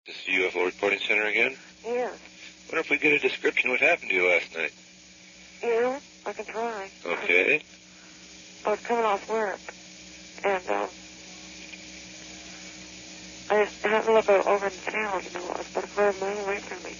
This is the UFO Reporting Center again? Yes. Wonder if we get a description of what happened to you last night. Yeah, I can try. Okay. I was coming off work, and I just happened to look over in the town, you know, it was about a quarter mile away from me.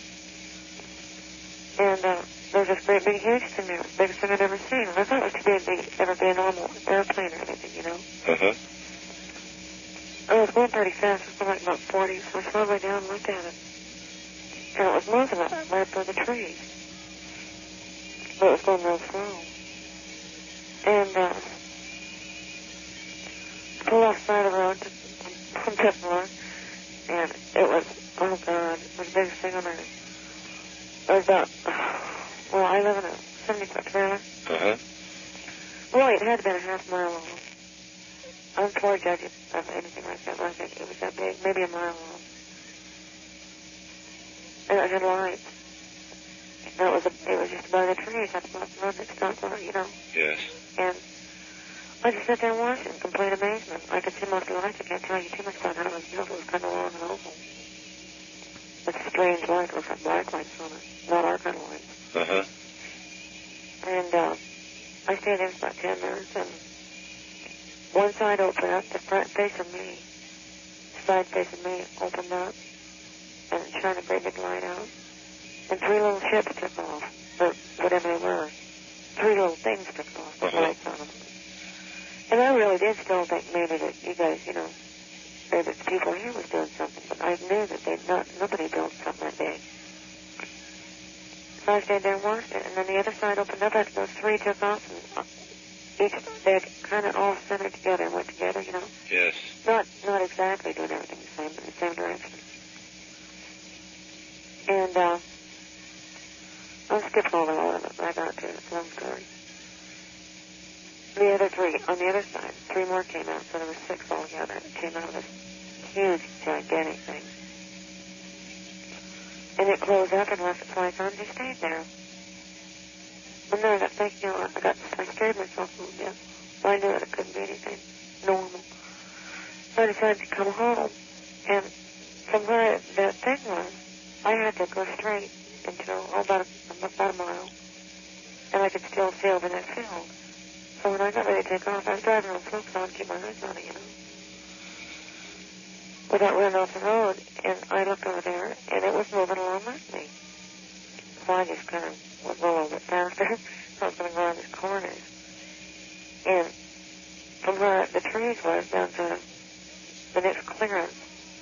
And there was this great big Houston there, the biggest thing I'd ever seen. I thought it was too big to ever be a normal airplane or anything, you know. Uh-huh. I was going pretty fast, it was like about 40, so I slowed way down and looked at it. And it was moving right up by the trees. But it was going real slow. And pulled off the side of the road from Pittsburgh, and it was, oh God, it was the biggest thing on earth. It was about, well, I live in a 70-foot trailer. Uh-huh. Really, it had to be a half mile long. I'm poor judge of anything like that, but I think it was that big, maybe a mile long. And it had lights. And it was just by the trees. That's about the road that stopped on it, you know. Yes. And I just sat there and watched it in complete amazement. I could see most of the lights. I can't tell you too much about how it was built. It was kind of long and oval. It's a strange light. It looks like black lights on it. Not our kind of lights. Uh-huh. And I stayed there for about 10 minutes, and one side opened up, the front facing me, the side facing me opened up, and it shined a great big light out. And 3 little ships took off, or whatever they were. 3 little things took off with lights on them. And I really did still think maybe that you guys, you know, or that the people here was doing something, but I knew that nobody built something that big. So I stayed there and watched it, and then the other side opened up after those 3 took off, and they kind of all centered together and went together, you know? Yes. Not exactly doing everything the same, but in the same direction. And I'm skipping over a lot of it, but I got to it. It's a long story. The other 3, on the other side, 3 more came out, so there were 6 altogether that came out of this huge, gigantic thing. And it closed up and left its lights on and just stayed there. And then I got thinking, you know, I scared myself a little bit. So I knew that it couldn't be anything normal. So I decided to come home, and from where that thing was, I had to go straight until about a mile, and I could still see over that field. So when I got ready to take off, I was driving real slow, so I would keep my eyes on it, you know, without running off the road. And I looked over there, and it was moving along with me. So I just kind of went a little bit faster. So I was going to go around these corners. And from where the trees was down to the next clearance,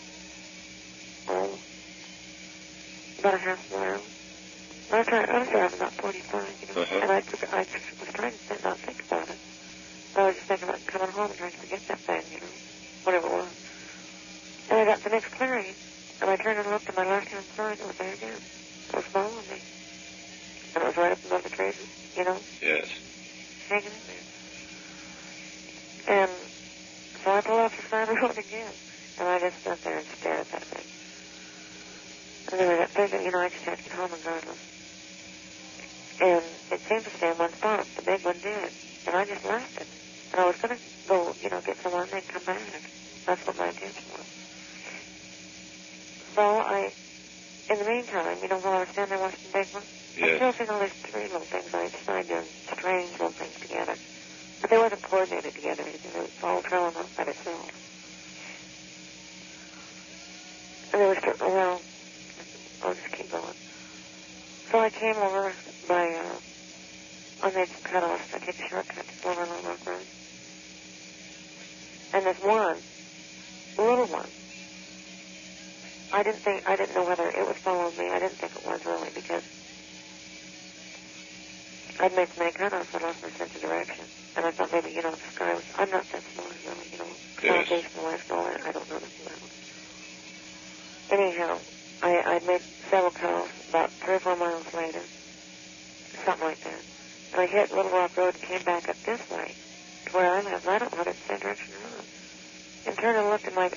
about a half mile. I was driving about 45, you know, and I was trying to sit and not think about it. I was just thinking about coming home and trying to forget that thing, you know, whatever it was. And I got the next clearing, and I turned and looked at my left-hand side, and it was there again. It was following me. And it was right up above the trees, you know? Yes. Hanging in there. And so I pulled off the side of the road again, and I just stood there and stared at that thing. And then I got thinking, you know, I just had to get home regardless. And it seemed to stay in one spot. The big one did. And I just left it. And I was going to go, you know, get someone and then come back. That's what my intention was. So in the meantime, you know, while I was standing there watching the big one, yes. I still seen all these 3 little things on each side doing strange little things together. But they wasn't coordinated together. It was all trailing off by itself. And there was, well, I'll just keep going. So I came over by, I made some cutoffs. I take a shortcut to Silver Little Rock Road. And there's one, little one. I didn't know whether it was following me. I didn't think it was really, because I'd made so many cutoffs, I lost my sense of direction. And I thought maybe, you know, the sky was, I'm not that smart, really, you know, navigation life and all that, I don't know nothing about it. Anyhow, I'd made several cutoffs about 3 or 4 miles later, something like that. And I hit Little Rock Road and came back up this way to where I live. I don't know whether it's the same direction or not. And turned and looked at my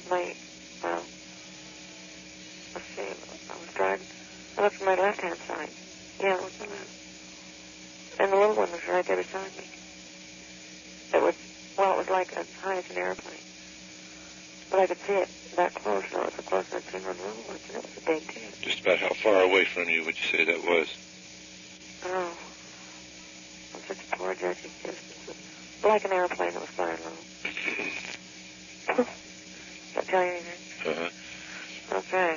let's see, I was driving. I looked at my left-hand side. Yeah, it was the left. And the little one was right there beside me. It was like as high as an airplane. But I could see it that close, and it was so close I'd seen one little one, and it was big, too. Just about how far away from you would you say that was? Oh, I'm such a poor judge of distances. Like an airplane that was flying low. Don't tell you anything? Uh-huh. Okay.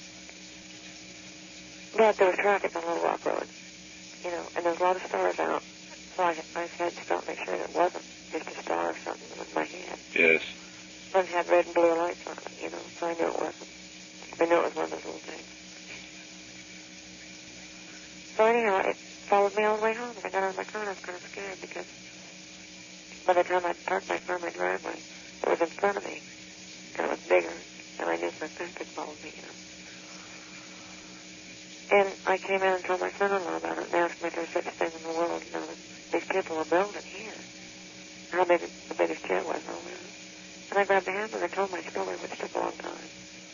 But there was traffic on Little Rock Road, you know, and there was a lot of stars out. So I had to stop and make sure that it wasn't just a star or something with my hand. Yes. But it had red and blue lights on it, you know, so I knew it wasn't. I knew it was one of those little things. So anyhow, it followed me all the way home, and I got out of my car and I was kind of scared because by the time I parked my car in my driveway, it was in front of me, and it was bigger, and I knew for a fact it followed me, you know. And I came in and told my son-in-law about it and asked him if there was such a thing in the world, you know, that these people were building here. How big the biggest jet was and all that. And I grabbed a hamburger and told my story, which took a long time.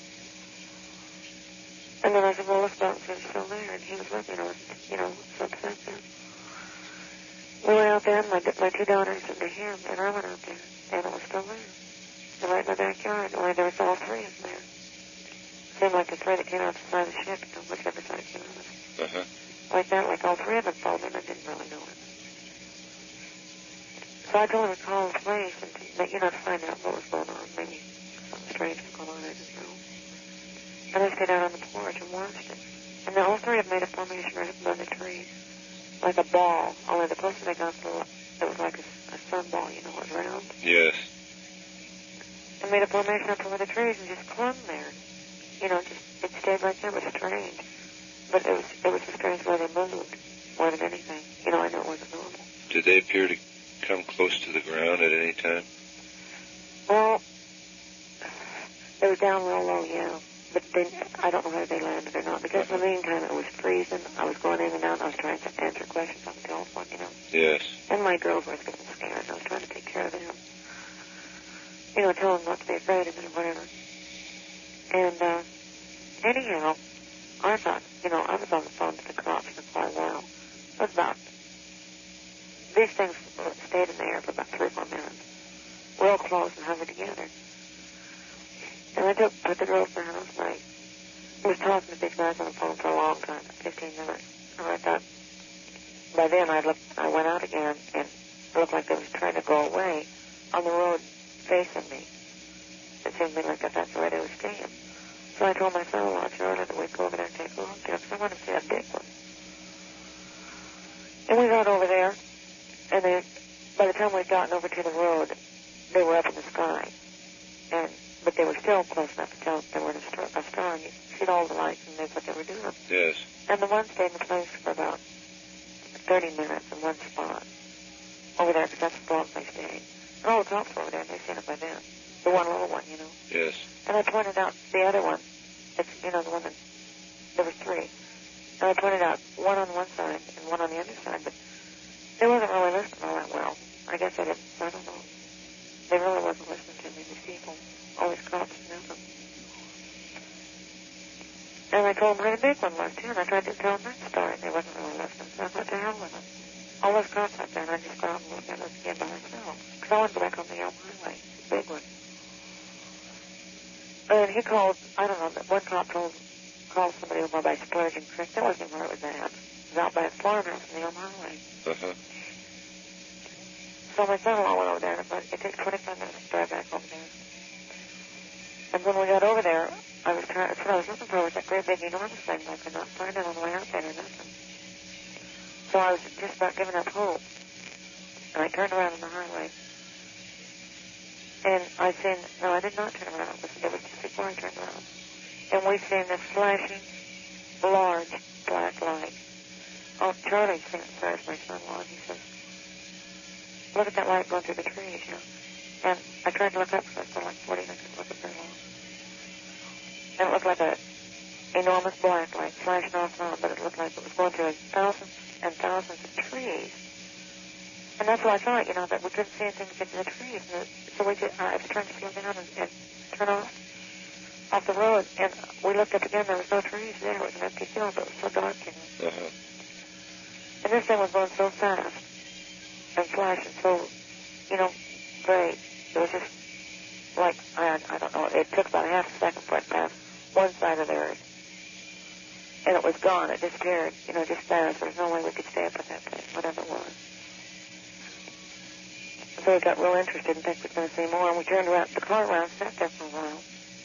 And then I said, well, let's go out and see if it's still there. And he was with me, and I was, you know, so upset then. We went out there, and my two daughters and him, and I went out there, and it was still there. And right in my backyard, only there was all three of them there. Seemed like the three that came out the side of the ship, you know, whichever side came out of it. Uh-huh. Like that, like all three of them followed me, and I didn't really know it. So I told him to call the police and to find out what was going on. Maybe something strange was going on, I didn't know. And I stayed out on the porch and watched it. And then all three of them made a formation right up above the trees, like a ball. Only the closer they got to it, it was like a sunball, you know, it was round. Yes. And made a formation up over the trees and just clung there. You know, it stayed right there. It was strange. But it was a strange way they moved more than anything. You know, I know it wasn't normal. Did they appear to come close to the ground at any time? Well, they were down real low, yeah. But I don't know whether they landed or not. Because in the meantime, it was freezing. I was going in and out, and I was trying to answer questions on the telephone, you know. Yes. And my girls were getting scared, and I was trying to take care of them. You know, tell them not to be afraid of it or whatever. And, anyhow, I thought, you know, I was on the phone to the cops for quite a while. It was about, these things stayed in the air for about 3 or 4 minutes. Real close and hovered together. And I put the girls in the house, and I was talking to these guys on the phone for a long time, 15 minutes. And I thought, by then I went out again, and it looked like they was trying to go away on the road facing me. It seemed to me like that's the way they were staying. So I told my son-in-law, Charlie, that we'd go over there and take a look at them, because I wanted to see a big one. And we got over there, and by the time we'd gotten over to the road, they were up in the sky. But they were still close enough to tell they were a star, and you see all the lights, and that's what they were doing. Yes. And the one stayed in the place for about 30 minutes in one spot over there, because that's the long they stayed. And all the cops were over there, and they seen it by then. The one little one, you know. Yes. And I pointed out the other one. It's, you know, the one that, there was three. And I pointed out one on one side and one on the other side, but they wasn't really listening all that well. I guess I didn't, I don't know. They really wasn't listening to me, these people. All these cops and nothing. And I told them where the big one was, too, and I tried to tell them that story, and they wasn't really listening, so I thought, the hell with them. All those cops up there, and I just got out and looked at it again by myself. Because I wanted to go back on the Elm Highway, the big one. And he called, I don't know, one cop called somebody over by Splurging Creek. That wasn't where it was at. It was out by a farmhouse on the Elm Highway. Uh-huh. So my son-in-law went over there, but it takes 25 minutes to drive back over there. And when we got over there, that's what I was looking for, was that great big enormous thing, but I could not find it on the way out there or nothing. So I was just about giving up hope. And I turned around on the highway. And I did not turn around. It was just before I turned around. And we seen this flashing, large, black light. Oh, Charlie seen it first, my son-in-law, and he says, look at that light going through the trees, you know. And I tried to look up for like 40 minutes, look at very long. And it looked like an enormous black light flashing off and on, but it looked like it was going through thousands and thousands of trees. And that's what I thought, you know, that we couldn't see anything to get to the trees. And so I was trying to slow down and turn off the road. And we looked up again, there was no trees there. It was an empty field, but it was so dark, you know. Uh-huh. And this thing was going so fast and flashing so, you know, great. It was just like, I don't know, it took about half a second for it past one side of theirs. And it was gone. It disappeared, just fast. There was no way we could stay up at that place, whatever it was. So we got real interested and think we were going to see more. And we turned around, the car around, sat there for a while.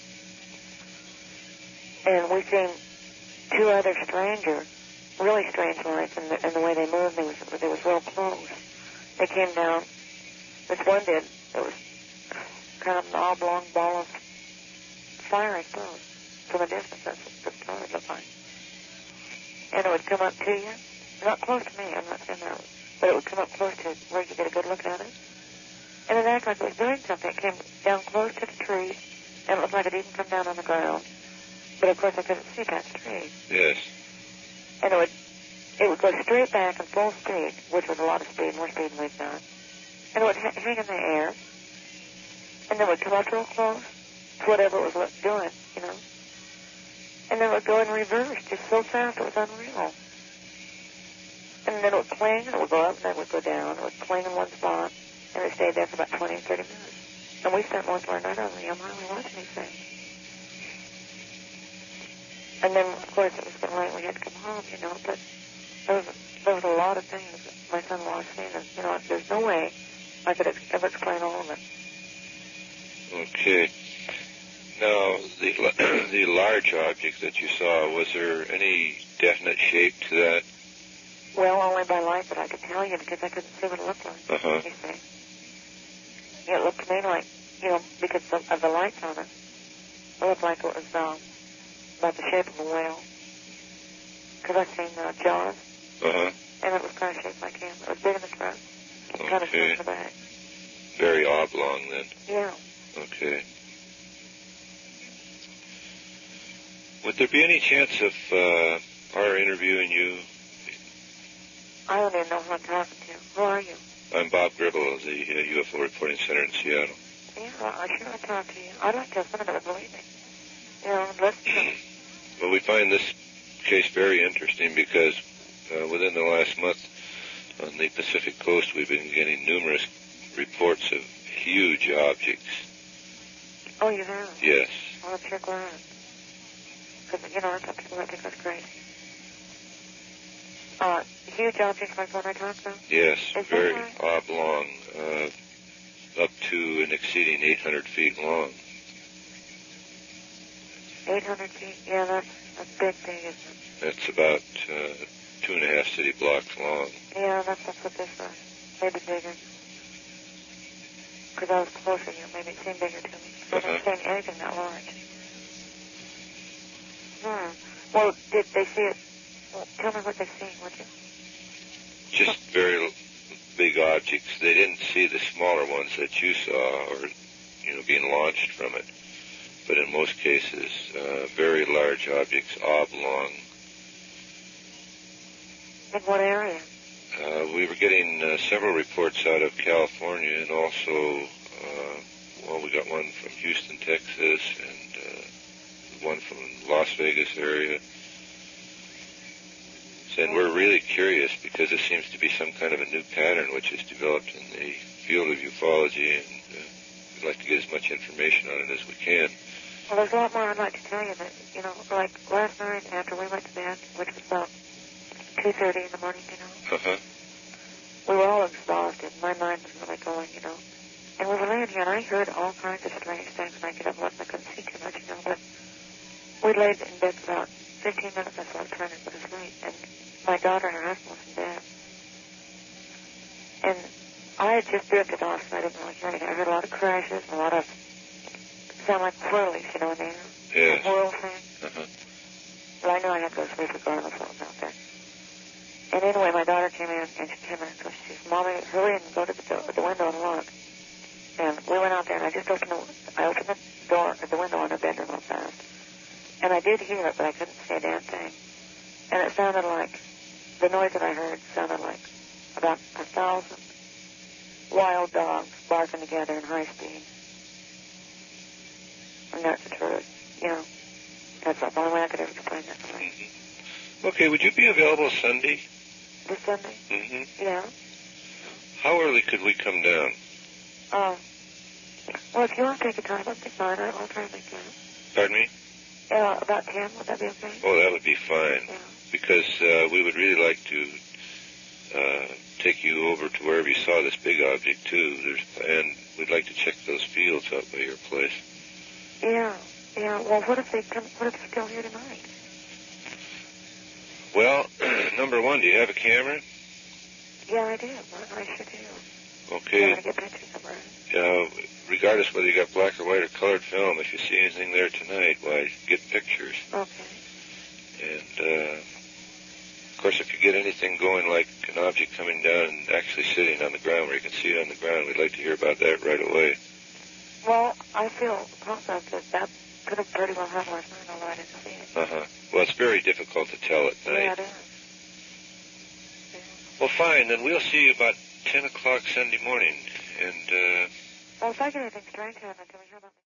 And we seen two other strangers, really strange lights, and the way they moved, they was real close. They came down. This one did. It was kind of an oblong ball of fire, I suppose. From a distance, that's what the color looked like. And it would come up to you. Not close to me, I'm not saying that. But it would come up close to where you get a good look at it. And it acted like it was doing something. It came down close to the trees, and it looked like it even come down on the ground. But of course I couldn't see past the trees. Yes. And it would go straight back in full speed, which was a lot of speed, more speed than we've done. And it would hang in the air, and then it would come up real close to whatever it was doing, And then it would go in reverse, just so fast it was unreal. And then it would cling, and it would go up, and then it would go down. It would cling in one spot, and it stayed there for about 20 or 30 minutes. And we spent most of our night on the Yamhill watching these things. And then, of course, it was getting late, we had to come home, but there was a lot of things that my son was seeing, and, there's no way I could ever explain all of it. Okay. Now, the large object that you saw, was there any definite shape to that? Well, only by light that I could tell you, because I couldn't see what it looked like. Uh-huh. You see. It looked to me like, because of the lights on it, it looked like it was about the shape of a whale. Because I've seen Jaws, Uh-huh. and it was kind of shaped like him. It was big in the front, kind of small in the back. Very oblong, then. Yeah. Okay. Would there be any chance of our interviewing you? I don't even know who I'm talking to. Who are you? I'm Bob Gribble of the UFO Reporting Center in Seattle. Yeah, well, I sure I'll talk to you. I'd like to have someone that would believe me. Listen to me. Well, we find this case very interesting because within the last month on the Pacific Coast, we've been getting numerous reports of huge objects. Oh, you have? Yes. Well, I'm sure glad. Because, I thought people might think that's crazy. Huge objects like what I talked about? Yes, Is very that right? oblong, up to and exceeding 800 feet long. 800 feet? Yeah, that's a big thing, isn't it? That's about 2.5 city blocks long. Yeah, that's what this was. Maybe bigger. Because I was closer here. Maybe it seemed bigger to me. I didn't see anything that large. Well, did they see it? Well, tell me what they seen, would you? Just very big objects. They didn't see the smaller ones that you saw or, being launched from it. But in most cases, very large objects, oblong. In what area? We were getting several reports out of California and also, we got one from Houston, Texas, and one from Las Vegas area. And we're really curious because it seems to be some kind of a new pattern which has developed in the field of ufology, and we'd like to get as much information on it as we can. Well, there's a lot more I'd like to tell you that, like last night after we went to bed, which was about 2:30 in the morning, Uh-huh. we were all exhausted. My mind was really going, And we were laying here, and I heard all kinds of strange things, and I get up and I couldn't see too much, but we laid in bed for about 15 minutes. I started trying to go to sleep, and my daughter and her husband was in bed. And I had just drifted off, so I didn't really hear anything. I heard a lot of crashes and a lot of sound like whirlies, in the air. Yes. The whirl thing. Uh-huh. But I knew I had to go to sleep regardless of what was out there. And anyway, my daughter came in, and she came in and she said, Mommy, hurry and go to the window and look. And we went out there, and I opened the door, the window in her bedroom real fast. And I did hear it, but I couldn't see a damn thing. And it sounded like, the noise that I heard sounded like about 1,000 wild dogs barking together in high speed. And that's the truth, That's the only way I could ever explain that. Mm-hmm. Okay, would you be available Sunday? This Sunday? Mm-hmm. Yeah. How early could we come down? Well, if you want to take a time, that'd be fine. I'll try and make it. Pardon me? About 10, would that be okay? Oh, that would be fine. Yeah. Because we would really like to take you over to wherever you saw this big object, too. And we'd like to check those fields out by your place. Yeah. Well, what if they're still here tonight? Well, number one, do you have a camera? Yeah, I do. I sure do. Okay. I want to get pictures of her. Regardless whether you got black or white or colored film, if you see anything there tonight, why, get pictures. Okay. And, of course, if you get anything going like an object coming down and actually sitting on the ground where you can see it on the ground, we'd like to hear about that right away. Well, I feel confident that could have pretty well happened last night, although I didn't see it. Uh-huh. Well, it's very difficult to tell at night. Yeah, it is. Yeah. Well, fine. Then we'll see you about 10 o'clock Sunday morning. And, well, if I get anything strange happen, can we hear about me?